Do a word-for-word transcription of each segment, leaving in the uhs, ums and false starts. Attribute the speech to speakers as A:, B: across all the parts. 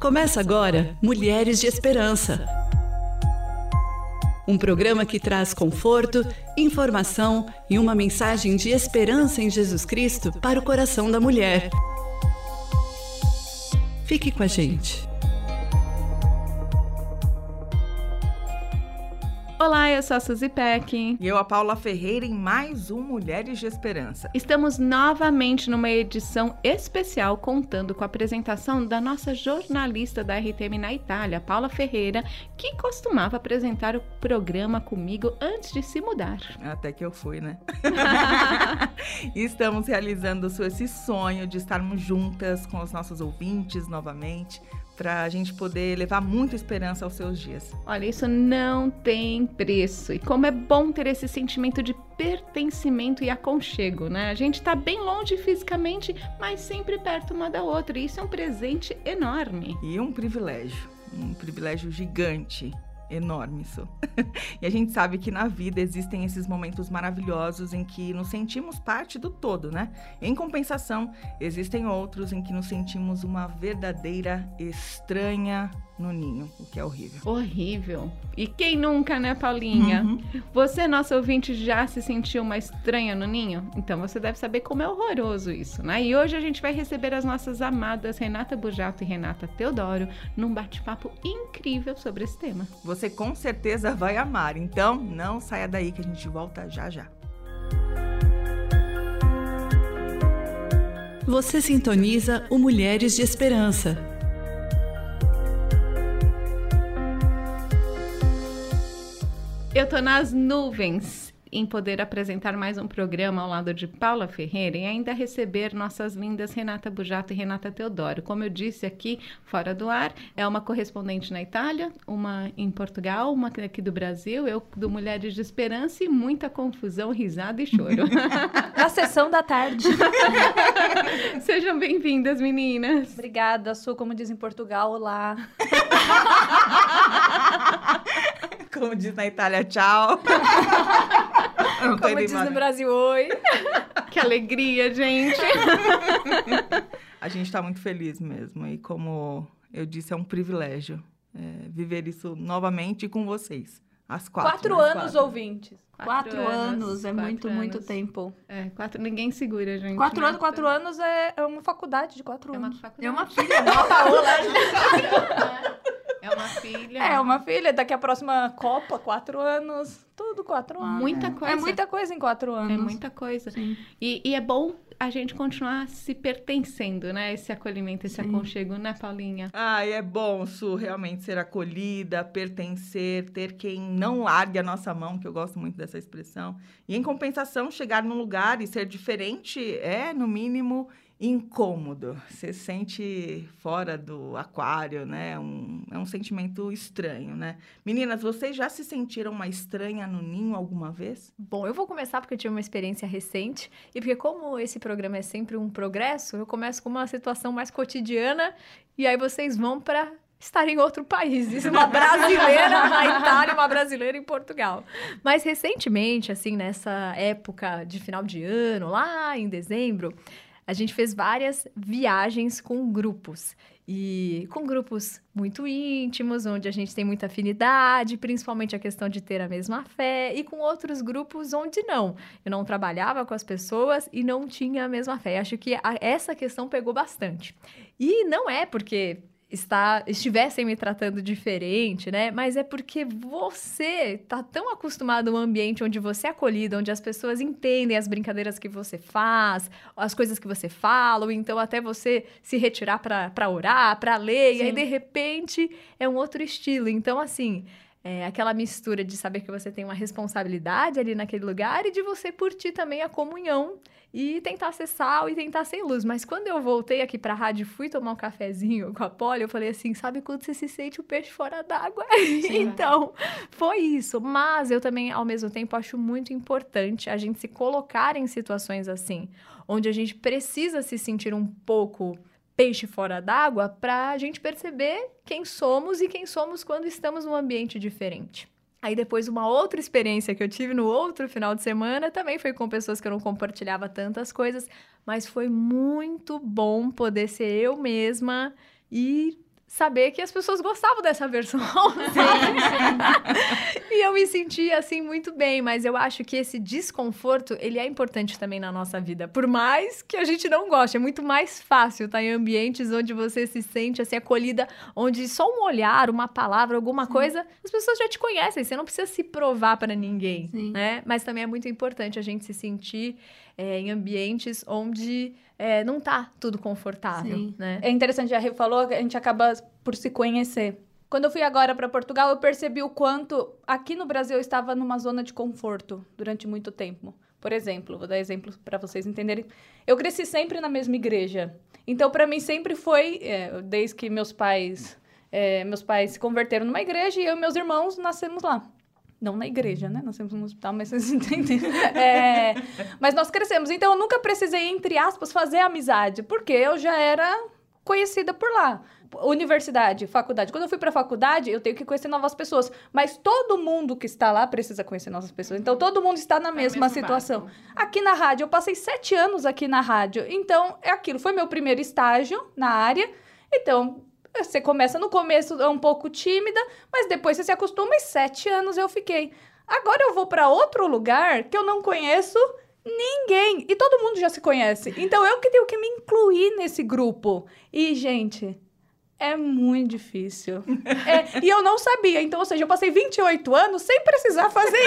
A: Começa agora Mulheres de Esperança. Um programa que traz conforto, informação e uma mensagem de esperança em Jesus Cristo para o coração da mulher. Fique com a gente.
B: Olá, eu sou a Suzy Peck.
C: E eu, a Paula Ferreira, em mais um Mulheres de Esperança.
B: Estamos novamente numa edição especial contando com a apresentação da nossa jornalista da R T M na Itália, Paula Ferreira, que costumava apresentar o programa comigo antes de se mudar.
C: Até que eu fui, né? E estamos realizando esse sonho de estarmos juntas com os nossos ouvintes novamente, para a gente poder levar muita esperança aos seus dias.
B: Olha, isso não tem preço. E como é bom ter esse sentimento de pertencimento e aconchego, né? A gente tá bem longe fisicamente, mas sempre perto uma da outra. E isso é um presente enorme.
C: E um privilégio, um privilégio gigante. Enorme isso. E a gente sabe que na vida existem esses momentos maravilhosos em que nos sentimos parte do todo, né? Em compensação, existem outros em que nos sentimos uma verdadeira estranha no ninho, o que é horrível.
B: Horrível. E quem nunca, né, Paulinha?
C: Uhum.
B: Você, nosso ouvinte, já se sentiu uma estranha no ninho? Então você deve saber como é horroroso isso, né? E hoje a gente vai receber as nossas amadas Renata Bujato e Renata Teodoro num bate-papo incrível sobre esse tema.
C: Você com certeza vai amar, então não saia daí que a gente volta já já.
A: Você sintoniza o Mulheres de Esperança.
B: Eu tô nas nuvens em poder apresentar mais um programa ao lado de Paula Ferreira e ainda receber nossas lindas Renata Bujato e Renata Teodoro. Como eu disse aqui, fora do ar, é uma correspondente na Itália, uma em Portugal, uma aqui do Brasil, eu do Mulheres de Esperança e muita confusão, risada e choro.
D: Na sessão da tarde.
B: Sejam bem-vindas, meninas.
D: Obrigada, Su, como diz em Portugal, olá.
C: Como diz na Itália, tchau.
D: Como diz no Brasil, oi.
B: Que alegria, gente.
C: A gente tá muito feliz mesmo. E como eu disse, é um privilégio é, viver isso novamente com vocês. Às quatro.
D: Quatro
C: né?
D: anos,
C: quatro.
D: ouvintes. Quatro, quatro anos, anos, é
B: quatro
D: muito,
B: anos.
D: muito tempo.
B: É, quatro, ninguém segura, gente.
D: Quatro
B: né?
D: anos, quatro anos é, é uma faculdade de quatro
B: é
D: anos.
B: Uma faculdade.
D: É uma filha, uma Paola.
B: É uma filha.
D: É uma filha. Daqui a próxima Copa, quatro anos. Tudo quatro anos.
B: Muita coisa.
D: É muita coisa em quatro anos.
B: É muita coisa. E, e é bom a gente continuar se pertencendo, né? Esse acolhimento, esse Sim. aconchego, né, Paulinha?
C: Ai, é bom, Su, realmente ser acolhida, pertencer, ter quem não largue a nossa mão, que eu gosto muito dessa expressão. E, em compensação, chegar num lugar e ser diferente é, no mínimo, incômodo. Você se sente fora do aquário, né? Um, é um sentimento estranho, né? Meninas, vocês já se sentiram uma estranha no ninho alguma vez?
D: Bom, eu vou começar porque eu tive uma experiência recente e porque como esse programa é sempre um progresso, eu começo com uma situação mais cotidiana e aí vocês vão para estar em outro país. Isso, uma brasileira na Itália, uma brasileira em Portugal. Mas recentemente, assim, nessa época de final de ano, lá em dezembro, a gente fez várias viagens com grupos, e com grupos muito íntimos, onde a gente tem muita afinidade, principalmente a questão de ter a mesma fé, e com outros grupos onde não. Eu não trabalhava com as pessoas e não tinha a mesma fé. Acho que a, essa questão pegou bastante. E não é porque Está, estivessem me tratando diferente, né? Mas é porque você tá tão acostumado a um ambiente onde você é acolhido, onde as pessoas entendem as brincadeiras que você faz, as coisas que você fala, ou então até você se retirar para orar, para ler, Sim. e aí de repente é um outro estilo. Então, assim, é aquela mistura de saber que você tem uma responsabilidade ali naquele lugar e de você curtir também a comunhão e tentar ser sal e tentar ser luz. Mas quando eu voltei aqui pra rádio e fui tomar um cafezinho com a Polly, eu falei assim, sabe quando você se sente o peixe fora d'água? Então, foi isso. Mas eu também, ao mesmo tempo, acho muito importante a gente se colocar em situações assim, onde a gente precisa se sentir um pouco peixe fora d'água para a gente perceber quem somos e quem somos quando estamos num ambiente diferente. Aí depois uma outra experiência que eu tive no outro final de semana também foi com pessoas que eu não compartilhava tantas coisas, mas foi muito bom poder ser eu mesma e saber que as pessoas gostavam dessa versão. E eu me sentia, assim, muito bem. Mas eu acho que esse desconforto, ele é importante também na nossa vida. Por mais que a gente não goste, é muito mais fácil estar em ambientes onde você se sente, assim, acolhida, onde só um olhar, uma palavra, alguma Sim. coisa, as pessoas já te conhecem. Você não precisa se provar para ninguém, Sim. né? Mas também é muito importante a gente se sentir é, em ambientes onde... É, não tá tudo confortável, Sim. né?
E: É interessante, a Rê falou que a gente acaba por se conhecer. Quando eu fui agora para Portugal, eu percebi o quanto aqui no Brasil eu estava numa zona de conforto durante muito tempo. Por exemplo, vou dar exemplos para vocês entenderem. Eu cresci sempre na mesma igreja. Então, para mim, sempre foi, é, desde que meus pais, é, meus pais se converteram numa igreja e eu e meus irmãos nascemos lá. Não na igreja, né? Nós temos um hospital, mas vocês entendem. É, mas nós crescemos. Então, eu nunca precisei, entre aspas, fazer amizade. Porque eu já era conhecida por lá. Universidade, faculdade. Quando eu fui para a faculdade, eu tenho que conhecer novas pessoas. Mas todo mundo que está lá precisa conhecer novas pessoas. Então, todo mundo está na mesma situação. Barco. Aqui na rádio, eu passei sete anos aqui na rádio. Então, é aquilo. Foi meu primeiro estágio na área. Então... Você começa no começo é um pouco tímida, mas depois você se acostuma e sete anos eu fiquei. Agora eu vou para outro lugar que eu não conheço ninguém. E todo mundo já se conhece. Então eu que tenho que me incluir nesse grupo. E, gente... É muito difícil. É, e eu não sabia. Então, ou seja, eu passei vinte e oito anos sem precisar fazer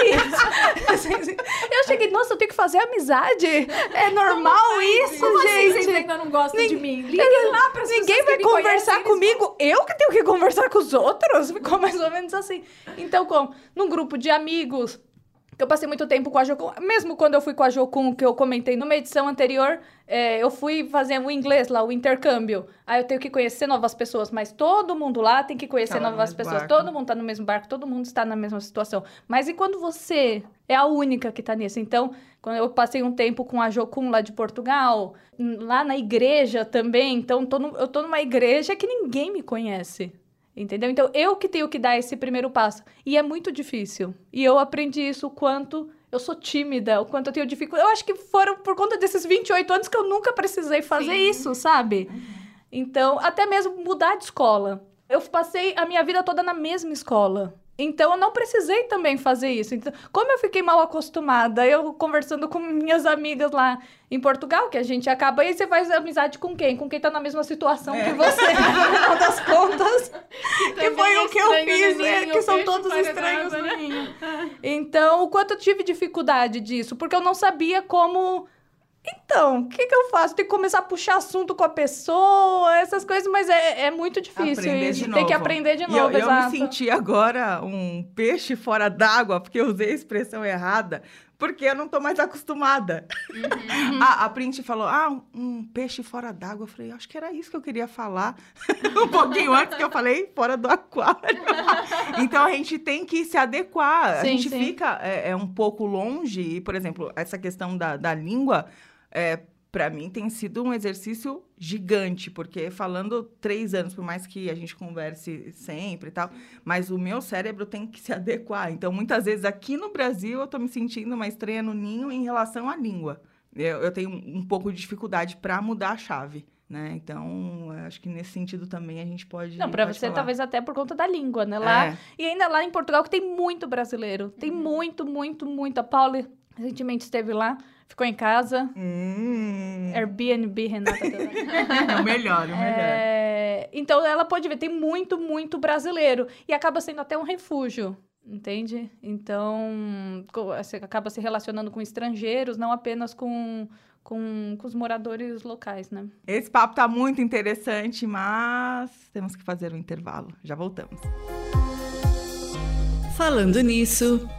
E: isso. Eu cheguei, nossa, eu tenho que fazer amizade. É normal isso,
D: Como
E: gente.
D: Assim, vocês ainda não gostam
E: Nin-
D: de mim? Liguem lá para as
E: Ninguém vai conversar comigo. Eu que tenho que conversar com os outros? Ficou mais ou menos assim. Então, como? Num grupo de amigos... que eu passei muito tempo com a Jocum, mesmo quando eu fui com a Jocum, que eu comentei numa edição anterior, é, eu fui fazer o inglês lá, o intercâmbio. Aí eu tenho que conhecer novas pessoas, mas todo mundo lá tem que conhecer
C: tá
E: novas pessoas.
C: Barco.
E: Todo mundo tá no mesmo barco, todo mundo está na mesma situação. Mas e quando você é a única que tá nisso? Então, quando eu passei um tempo com a Jocum lá de Portugal, lá na igreja também, então tô no, eu tô numa igreja que ninguém me conhece. Entendeu? Então, eu que tenho que dar esse primeiro passo. E é muito difícil. E eu aprendi isso o quanto eu sou tímida, o quanto eu tenho dificuldade. Eu acho que foram por conta desses vinte e oito anos que eu nunca precisei fazer Sim. isso, sabe? Uhum. Então, até mesmo mudar de escola. Eu passei a minha vida toda na mesma escola. Então, eu não precisei também fazer isso. Então, como eu fiquei mal acostumada, eu conversando com minhas amigas lá em Portugal, que a gente acaba... E você faz amizade com quem? Com quem tá na mesma situação é. que você, no final das contas. Que foi o que eu fiz, né? Que são todos estranhos no ninho. Então, o quanto eu tive dificuldade disso? Porque eu não sabia como... Então, o que, que eu faço? Tem que começar a puxar assunto com a pessoa, essas coisas, mas é, é muito difícil
C: aprender
E: isso.
C: De
E: Tem
C: novo.
E: que aprender de
C: e
E: novo,
C: eu,
E: exato.
C: Eu me senti agora um peixe fora d'água, porque eu usei a expressão errada, porque eu não tô mais acostumada. Uhum. a, a Print falou, ah, um, um peixe fora d'água. Eu falei, acho que era isso que eu queria falar. um pouquinho antes que eu falei, fora do aquário. Então, a gente tem que se adequar. Sim, a gente sim. fica é, é um pouco longe. E, por exemplo, essa questão da, da língua... É, para mim tem sido um exercício gigante, porque falando três anos, por mais que a gente converse sempre e tal, mas o meu cérebro tem que se adequar. Então, muitas vezes, aqui no Brasil, eu tô me sentindo uma estranha no ninho em relação à língua. Eu, eu tenho um pouco de dificuldade para mudar a chave, né? Então, acho que nesse sentido também a gente pode...
E: Não, para você, falar. Talvez até por conta da língua, né? Lá, é. E ainda lá em Portugal, que tem muito brasileiro. Tem muito, muito, muito. A Paula recentemente esteve lá. Ficou em casa.
C: Hum.
E: Airbnb, Renata.
C: É o melhor, o melhor.
E: É... Então, ela pode ver, tem muito, muito brasileiro. E acaba sendo até um refúgio, entende? Então, você acaba se relacionando com estrangeiros, não apenas com, com, com os moradores locais, né?
C: Esse papo tá muito interessante, mas temos que fazer um intervalo. Já voltamos.
A: Falando nisso...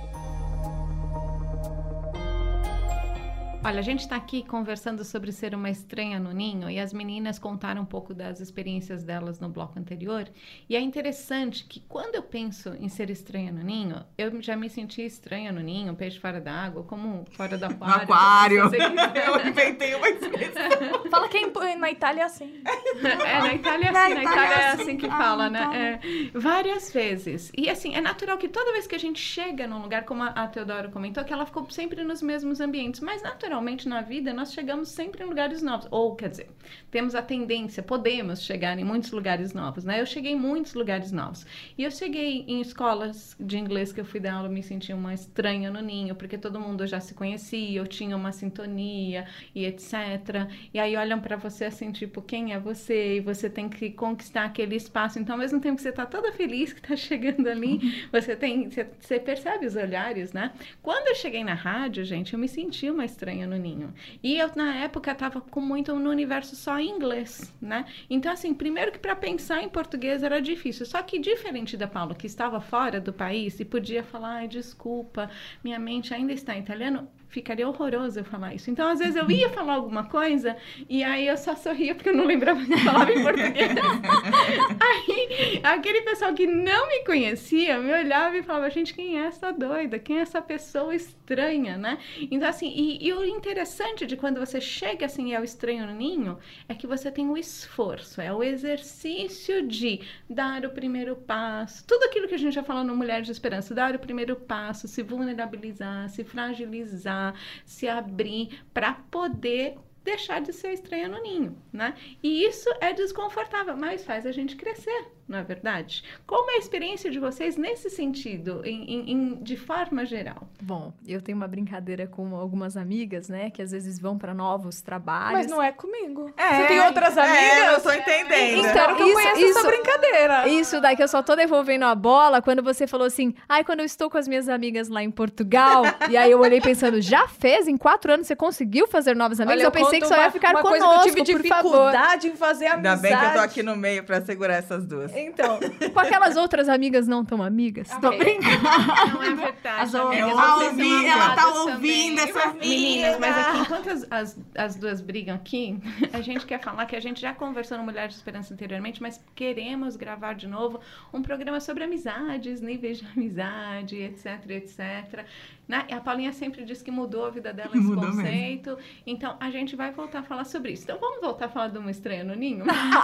B: Olha, a gente está aqui conversando sobre ser uma estranha no ninho e as meninas contaram um pouco das experiências delas no bloco anterior. E é interessante que quando eu penso em ser estranha no ninho, eu já me senti estranha no ninho, peixe fora da água, como fora do aquário.
C: No aquário. Eu inventei uma expressão.
E: Fala que é na Itália é assim.
B: É, na Itália é assim, na Itália é assim que fala, ah, né? É, várias vezes. E assim, é natural que toda vez que a gente chega num lugar, como a Teodoro comentou, que ela ficou sempre nos mesmos ambientes, mas naturalmente geralmente na vida nós chegamos sempre em lugares novos. Ou, quer dizer, temos a tendência, podemos chegar em muitos lugares novos, né? Eu cheguei em muitos lugares novos. E eu cheguei em escolas de inglês que eu fui dar aula, eu me sentia uma estranha no ninho, porque todo mundo já se conhecia, eu tinha uma sintonia e etcétera. E aí olham pra você assim, tipo, quem é você? E você tem que conquistar aquele espaço. Então, ao mesmo tempo que você tá toda feliz que tá chegando ali, você tem, você, você percebe os olhares, né? Quando eu cheguei na rádio, gente, eu me senti uma estranha no ninho. E eu, na época, tava com muito no universo só em inglês, né? Então, assim, primeiro que para pensar em português era difícil. Só que, diferente da Paula, que estava fora do país e podia falar, ai, desculpa, minha mente ainda está em italiano, ficaria horroroso eu falar isso. Então, às vezes, eu ia falar alguma coisa e aí eu só sorria porque eu não lembrava que eu falava em português. Aí, aquele pessoal que não me conhecia me olhava e falava, gente, quem é essa doida? Quem é essa pessoa estranha, né? Então, assim, e, e o interessante de quando você chega, assim, ao estranho no ninho, é que você tem o esforço, é o exercício de dar o primeiro passo, tudo aquilo que a gente já falou no Mulheres de Esperança, dar o primeiro passo, se vulnerabilizar, se fragilizar, se abrir para poder deixar de ser estranha no ninho, né? E isso é desconfortável, mas faz a gente crescer, não é verdade? Como é a experiência de vocês nesse sentido, em, em, em, de forma geral?
D: Bom, eu tenho uma brincadeira com algumas amigas, né? Que às vezes vão para novos trabalhos.
E: Mas não é comigo.
C: É,
E: Você tem outras amigas?
C: É, eu tô entendendo.
E: Então, que eu
D: Isso-
E: conheço
D: isso-
E: essa brincadeira.
D: Isso daí que eu só tô devolvendo a bola quando você falou assim, ai, quando eu estou com as minhas amigas lá em Portugal, e aí eu olhei pensando, já fez? Em quatro anos você conseguiu fazer novas amigas?
E: Olha,
D: eu pensei
E: conto
D: que só ia
E: uma-
D: ficar
E: uma
D: conosco,
E: coisa que eu tive
D: por favor.
E: dificuldade em fazer amizade.
C: Ainda bem que eu tô aqui no meio pra segurar essas duas.
E: Então,
D: Com aquelas outras amigas não tão amigas? Tô
E: ok.
D: brincando.
B: Não é verdade,
D: As
B: amigas,
C: Eu
B: vocês
C: ouvi,
B: são
C: ela tá
B: amadas
C: ouvindo
B: também.
C: essa
B: Meninas, mas
C: amiga.
B: aqui, enquanto as, as, as duas brigam aqui, a gente quer falar que a gente já conversou no Mulheres de Esperança anteriormente, mas queremos gravar de novo um programa sobre amizades, níveis de amizade, etc, etcétera. Né? A Paulinha sempre diz que mudou a vida dela esse
C: Mudou mesmo.
B: conceito. Então, a gente vai voltar a falar sobre isso. Então, vamos voltar a falar de uma estranha no ninho?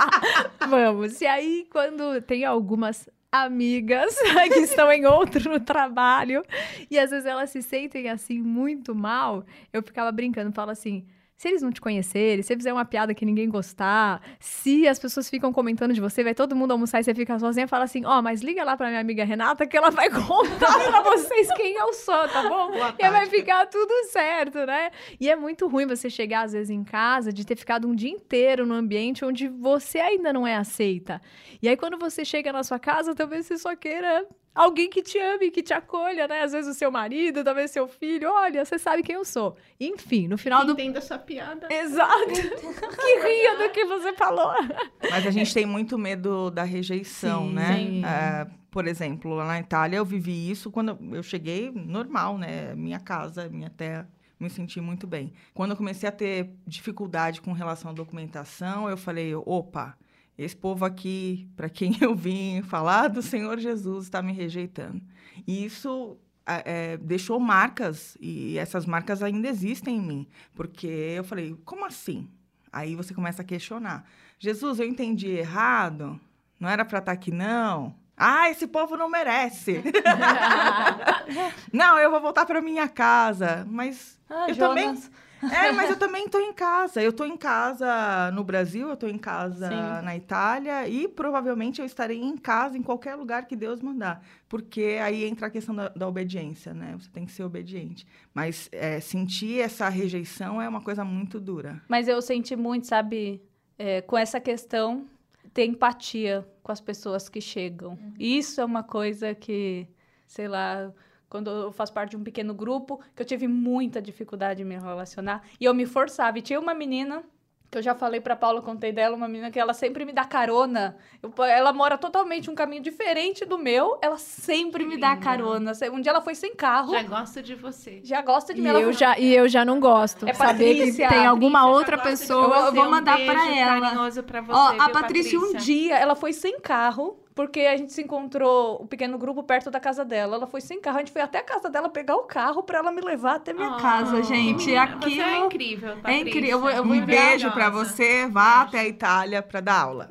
D: Vamos. E aí, quando tem algumas amigas que estão em outro trabalho e às vezes elas se sentem assim muito mal, eu ficava brincando, falo assim, se eles não te conhecerem, se você fizer uma piada que ninguém gostar, se as pessoas ficam comentando de você, vai todo mundo almoçar e você fica sozinha, fala assim, ó, oh, mas liga lá pra minha amiga Renata que ela vai contar pra vocês quem eu sou, tá bom? E aí vai ficar tudo certo, né? E é muito ruim você chegar às vezes em casa, de ter ficado um dia inteiro no ambiente onde você ainda não é aceita. E aí quando você chega na sua casa, talvez você só queira alguém que te ame, que te acolha, né? Às vezes o seu marido, talvez seu filho. Olha, você sabe quem eu sou. Enfim, no final do...
B: Entenda a sua piada.
D: Exato. Que ria do que você falou.
C: Mas a gente tem muito medo da rejeição,
D: Sim,
C: né?
D: sim.
C: É, por exemplo, lá na Itália eu vivi isso quando eu cheguei normal, né? Minha casa, minha terra. Me senti muito bem. Quando eu comecei a ter dificuldade com relação à documentação, eu falei, opa, esse povo aqui, para quem eu vim falar do Senhor Jesus, está me rejeitando. E isso é, deixou marcas, e essas marcas ainda existem em mim. Porque eu falei, como assim? Aí você começa a questionar. Jesus, eu entendi errado? Não era para estar aqui, não? Ah, esse povo não merece. Não, eu vou voltar para minha casa. Mas
E: Ah,
C: eu
E: Jonas.
C: também... É, mas eu também estou em casa. Eu estou em casa no Brasil, eu estou em casa
E: Sim.
C: na Itália e provavelmente eu estarei em casa em qualquer lugar que Deus mandar. Porque aí entra a questão da, da obediência, né? Você tem que ser obediente. Mas é, sentir essa rejeição é uma coisa muito dura.
E: Mas eu senti muito, sabe, é, com essa questão, ter empatia com as pessoas que chegam. Isso é uma coisa que, sei lá, quando eu faço parte de um pequeno grupo, que eu tive muita dificuldade em me relacionar, e eu me forçava. E tinha uma menina, que eu já falei pra Paula, contei dela, uma menina que ela sempre me dá carona. Eu- ela mora totalmente um caminho diferente do meu, ela sempre me dá
B: linda.
E: carona. Um dia ela foi sem carro,
B: Já
E: já,
B: gosto de você.
E: gosta de
D: E
E: mim. Ela
D: eu, já, e eu já não gosto.
E: É
D: Saber que
E: Patrícia.
D: tem alguma
B: Patrícia,
D: outra
B: já gosto de
D: pessoa.
E: Eu
B: você.
E: vou
B: Um
E: mandar
B: beijo
E: pra ela.
B: carinhoso pra você,
E: Ó, a
B: viu,
E: Patrícia, um
B: Patrícia?
E: dia, ela foi sem carro, porque a gente se encontrou, o pequeno grupo, perto da casa dela. Ela foi sem carro, a gente foi até a casa dela pegar o carro pra ela me levar até minha
B: Oh,
E: casa, gente.
B: menina,
E: Aquilo
B: você é incrível, Patrícia.
E: É incrível. Eu vou, eu vou
C: Um
E: enviar.
C: beijo pra você, vá até a Itália pra dar aula.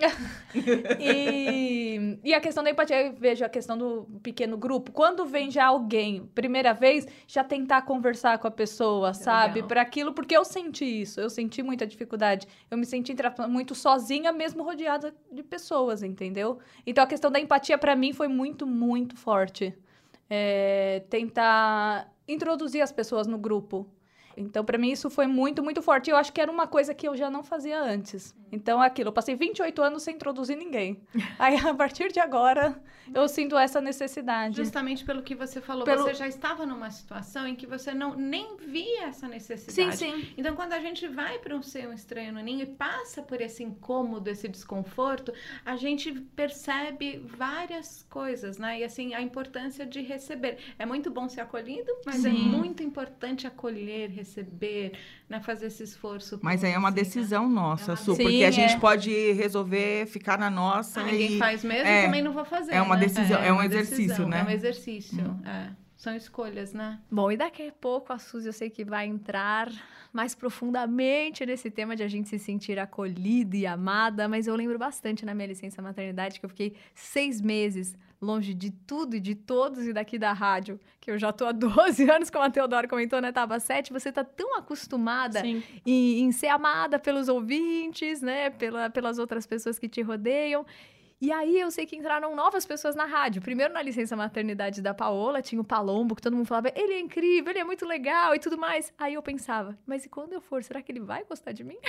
E: E, e a questão da empatia, eu vejo a questão do pequeno grupo. Quando vem já alguém, primeira vez, já tentar conversar com a pessoa, sabe?
B: Legal.
E: Para aquilo, porque eu senti isso, eu senti muita dificuldade. Eu me senti muito sozinha, mesmo rodeada de pessoas, entendeu? Então a questão da empatia, para mim, foi muito, muito forte. É, tentar introduzir as pessoas no grupo. Então, para mim, isso foi muito, muito forte. Eu acho que era uma coisa que eu já não fazia antes. Então, é aquilo. Eu passei vinte e oito anos sem introduzir ninguém. Aí, a partir de agora, eu sinto essa necessidade.
B: Justamente pelo que você falou.
E: Pelo...
B: Você já estava numa situação em que você não, nem via essa necessidade.
E: Sim, sim.
B: Então, quando a gente vai para um ser um estranho no ninho e passa por esse incômodo, esse desconforto, a gente percebe várias coisas, né? E, assim, a importância de receber. É muito bom ser acolhido, mas sim. é muito importante acolher, receber. receber, né, fazer esse esforço.
C: Mas aí é uma
B: assim,
C: decisão
B: né?
C: nossa,
B: é uma...
C: Su,
E: Sim,
C: porque a gente
E: é.
C: pode resolver ficar na nossa.
B: Ah,
C: e...
B: ninguém faz mesmo,
C: é,
B: também não vou fazer.
C: É uma
B: né?
C: decisão, é, é um
B: uma
C: exercício,
B: decisão,
C: né?
B: É um exercício, hum. é. São escolhas, né?
D: Bom, e daqui a pouco a Suzy, eu sei que vai entrar mais profundamente nesse tema de a gente se sentir acolhida e amada, mas eu lembro bastante na minha licença maternidade que eu fiquei seis meses longe de tudo e de todos e daqui da rádio, que eu já tô há doze anos, como a Teodora comentou, né? Tava sete, você tá tão acostumada em, em ser amada pelos ouvintes, né? Pela, pelas outras pessoas que te rodeiam. E aí eu sei que entraram novas pessoas na rádio. Primeiro na licença maternidade da Paola, tinha o Palombo, que todo mundo falava, ele é incrível, ele é muito legal e tudo mais. Aí eu pensava, mas e quando eu for, será que ele vai gostar de mim?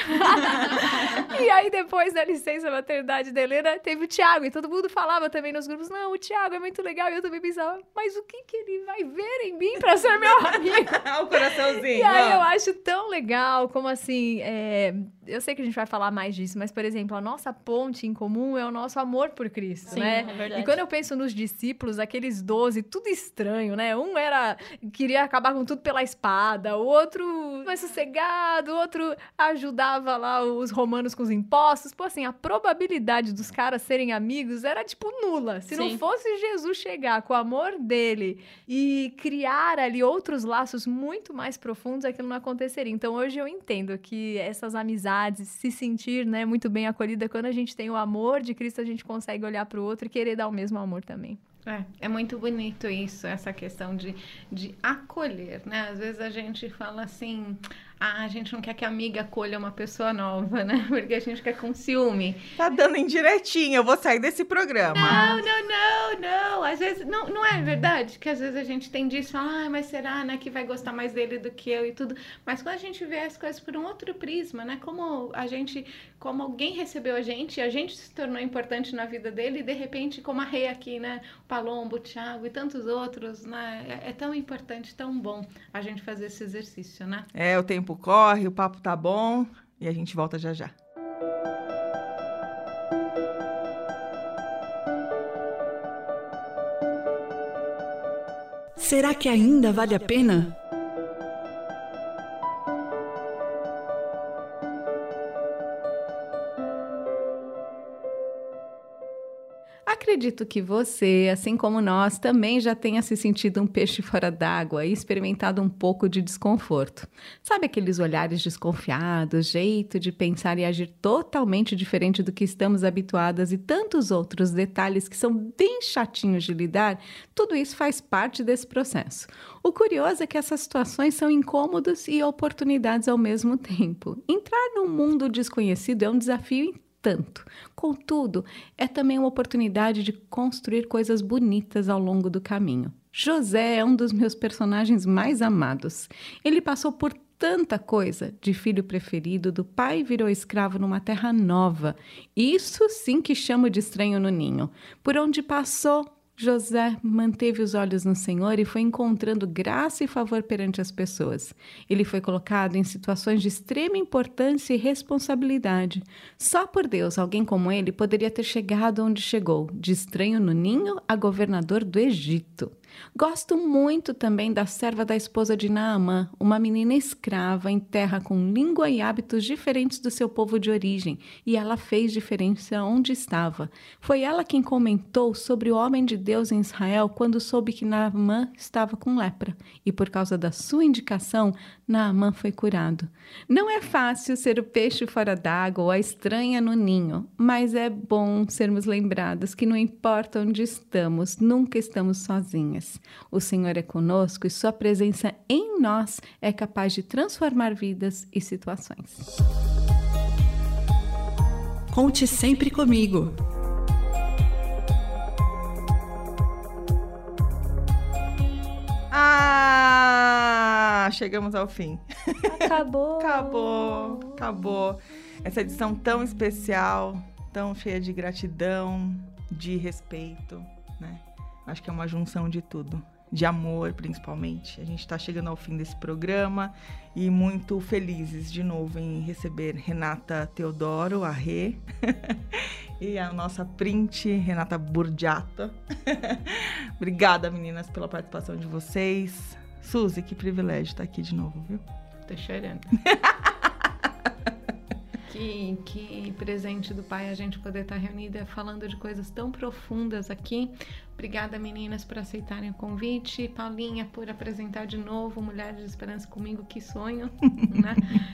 D: E aí depois da licença maternidade da Helena, teve o Thiago, e todo mundo falava também nos grupos, não, o Thiago é muito legal. E eu também pensava, mas o que que ele vai ver em mim pra ser meu amigo?
C: O coraçãozinho.
D: E aí eu acho tão legal, como assim, é... eu sei que a gente vai falar mais disso, mas, por exemplo, a nossa ponte em comum é o nosso amor por Cristo,
E: Sim,
D: né?
E: É verdade.
D: E quando eu penso nos discípulos, aqueles doze, tudo estranho, né? Um era, queria acabar com tudo pela espada, o outro mais sossegado, o outro ajudava lá os romanos com os impostos. Pô, assim, a probabilidade dos caras serem amigos era, tipo, nula. Se Sim. não fosse Jesus chegar com o amor dele e criar ali outros laços muito mais profundos, aquilo não aconteceria. Então, hoje eu entendo que essas amizades, se sentir, né, muito bem acolhida, quando a gente tem o amor de Cristo, a gente consegue olhar para o outro e querer dar o mesmo amor também.
B: É, é muito bonito isso, essa questão de, de acolher, né? Às vezes a gente fala assim, ah, a gente não quer que a amiga acolha uma pessoa nova, né? Porque a gente quer com ciúme.
C: Tá dando indiretinho, eu vou sair desse programa.
B: Não, não, não, não. Às vezes, não, não é verdade que às vezes a gente tem disso, ah, mas será, né, que vai gostar mais dele do que eu e tudo. Mas quando a gente vê as coisas por um outro prisma, né? Como a gente, como alguém recebeu a gente, a gente se tornou importante na vida dele e de repente, como a Rei aqui, né? O Palombo, o Thiago e tantos outros, né? É, é tão importante, tão bom a gente fazer esse exercício, né?
C: É, o tempo corre, o papo tá bom e a gente volta já já.
A: Será que ainda vale a pena? Acredito que você, assim como nós, também já tenha se sentido um peixe fora d'água e experimentado um pouco de desconforto. Sabe aqueles olhares desconfiados, jeito de pensar e agir totalmente diferente do que estamos habituadas e tantos outros detalhes que são bem chatinhos de lidar? Tudo isso faz parte desse processo. O curioso é que essas situações são incômodas e oportunidades ao mesmo tempo. Entrar num mundo desconhecido é um desafio tanto. Contudo, é também uma oportunidade de construir coisas bonitas ao longo do caminho. José é um dos meus personagens mais amados. Ele passou por tanta coisa, de filho preferido, do pai virou escravo numa terra nova. Isso sim que chamo de estranho no ninho. Por onde passou, José manteve os olhos no Senhor e foi encontrando graça e favor perante as pessoas. Ele foi colocado em situações de extrema importância e responsabilidade. Só por Deus, alguém como ele poderia ter chegado onde chegou, de estranho no ninho a governador do Egito. Gosto muito também da serva da esposa de Naamã, uma menina escrava em terra com língua e hábitos diferentes do seu povo de origem, e ela fez diferença onde estava. Foi ela quem comentou sobre o homem de Deus em Israel quando soube que Naamã estava com lepra, e por causa da sua indicação, Naamã foi curado. Não é fácil ser o peixe fora d'água ou a estranha no ninho, mas é bom sermos lembrados que não importa onde estamos, nunca estamos sozinhas. O Senhor é conosco e sua presença em nós é capaz de transformar vidas e situações.
F: Conte sempre comigo.
C: Ah, chegamos ao fim.
E: Acabou.
C: Acabou, acabou. Essa edição tão especial, tão cheia de gratidão, de respeito, né? Acho que é uma junção de tudo. De amor, principalmente. A gente está chegando ao fim desse programa e muito felizes de novo em receber Renata Teodoro, a Rê, e a nossa print, Renata Burdiata. Obrigada, meninas, pela participação de vocês. Suzy, que privilégio estar aqui de novo, viu?
B: Tô chorando. Que, que presente do Pai a gente poder estar reunida falando de coisas tão profundas aqui. Obrigada, meninas, por aceitarem o convite. Paulinha, por apresentar de novo Mulheres de Esperança comigo. Que sonho, né?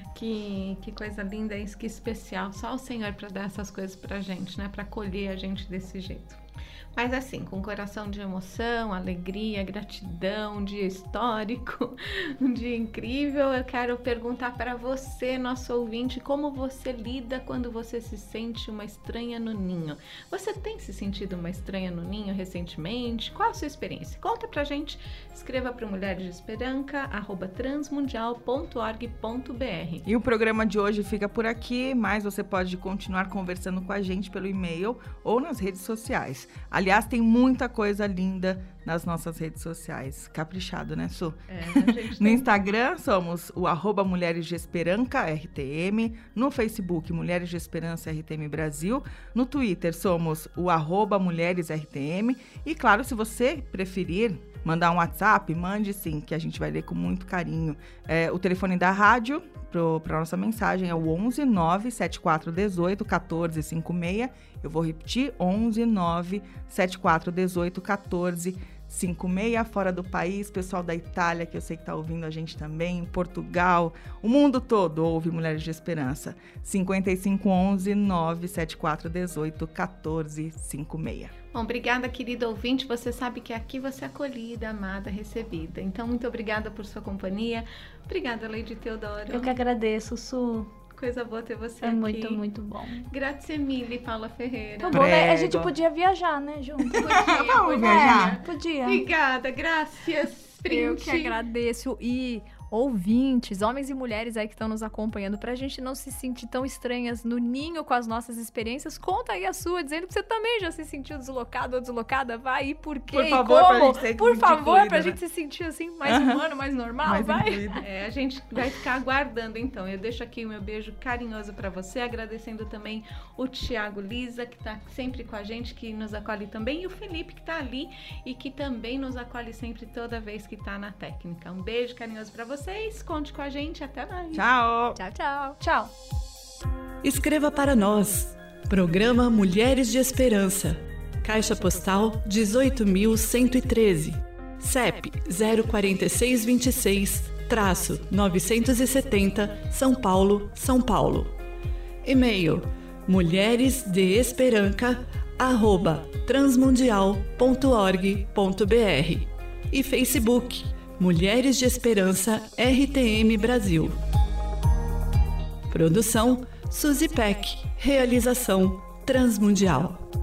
B: Que, que coisa linda isso, que especial. Só o Senhor para dar essas coisas pra gente, né? Para acolher a gente desse jeito. Mas assim, com coração de emoção, alegria, gratidão, um dia histórico, um dia incrível, eu quero perguntar para você, nosso ouvinte, como você lida quando você se sente uma estranha no ninho? Você tem se sentido uma estranha no ninho recentemente? Qual a sua experiência? Conta pra gente, escreva para mulheres de esperança arroba transmundial ponto org ponto br.
C: E o programa de hoje fica por aqui, mas você pode continuar conversando com a gente pelo e-mail ou nas redes sociais. Aliás, tem muita coisa linda nas nossas redes sociais. Caprichado, né, Su?
B: É, a gente
C: no
B: tem...
C: Instagram, somos o arroba Mulheres de Esperança, R T M. No Facebook, Mulheres de Esperança, R T M Brasil. No Twitter, somos o arroba Mulheres R T M. E, claro, se você preferir mandar um WhatsApp, mande sim, que a gente vai ler com muito carinho. É, o telefone da rádio para a nossa mensagem é o onze nove sete quatro um oito um quatro cinco seis. Eu vou repetir, onze nove sete quatro um oito um quatro cinco seis. Fora do país, pessoal da Itália, que eu sei que está ouvindo a gente também, Portugal, o mundo todo ouve Mulheres de Esperança. cinco cinco um um nove sete quatro um oito um quatro cinco seis.
B: Bom, obrigada, querido ouvinte. Você sabe que aqui você é acolhida, amada, recebida. Então, muito obrigada por sua companhia. Obrigada, Lady Teodoro.
E: Eu que agradeço, Su.
B: Coisa boa ter você
E: é
B: aqui.
E: É muito, muito bom.
B: Grazie mille, Paula Ferreira.
E: Tá bom, né? A gente podia viajar, né, junto?
B: Podia,
C: Vamos viajar?
E: É, podia.
B: Obrigada, graças.
D: Eu que agradeço. E ouvintes, homens e mulheres aí que estão nos acompanhando, pra gente não se sentir tão estranhas no ninho com as nossas experiências, conta aí a sua, dizendo que você também já se sentiu deslocado ou deslocada, vai e por quê
C: por
D: e
C: favor,
D: como.
C: Pra gente ser
D: por favor,
C: incluída,
D: pra
C: né?
D: gente se sentir assim, mais humano, mais normal,
C: Mais
D: vai.
B: É, a gente vai ficar aguardando então. Eu deixo aqui o meu beijo carinhoso pra você, agradecendo também o Tiago Lisa, que tá sempre com a gente, que nos acolhe também, e o Felipe, que tá ali e que também nos acolhe sempre toda vez que tá na técnica. Um beijo carinhoso pra vocês, conte com a gente, até mais.
C: Tchau.
D: Tchau, tchau.
E: Tchau.
F: Escreva para nós. Programa Mulheres de Esperança. Caixa Postal dezoito mil cento e treze. C E P zero quatro seis dois seis, novecentos e setenta, São Paulo, São Paulo. E-mail mulheresdeesperanca arroba transmundial ponto org ponto br e Facebook Mulheres de Esperança R T M Brasil. Produção Suzy Peck. Realização Transmundial.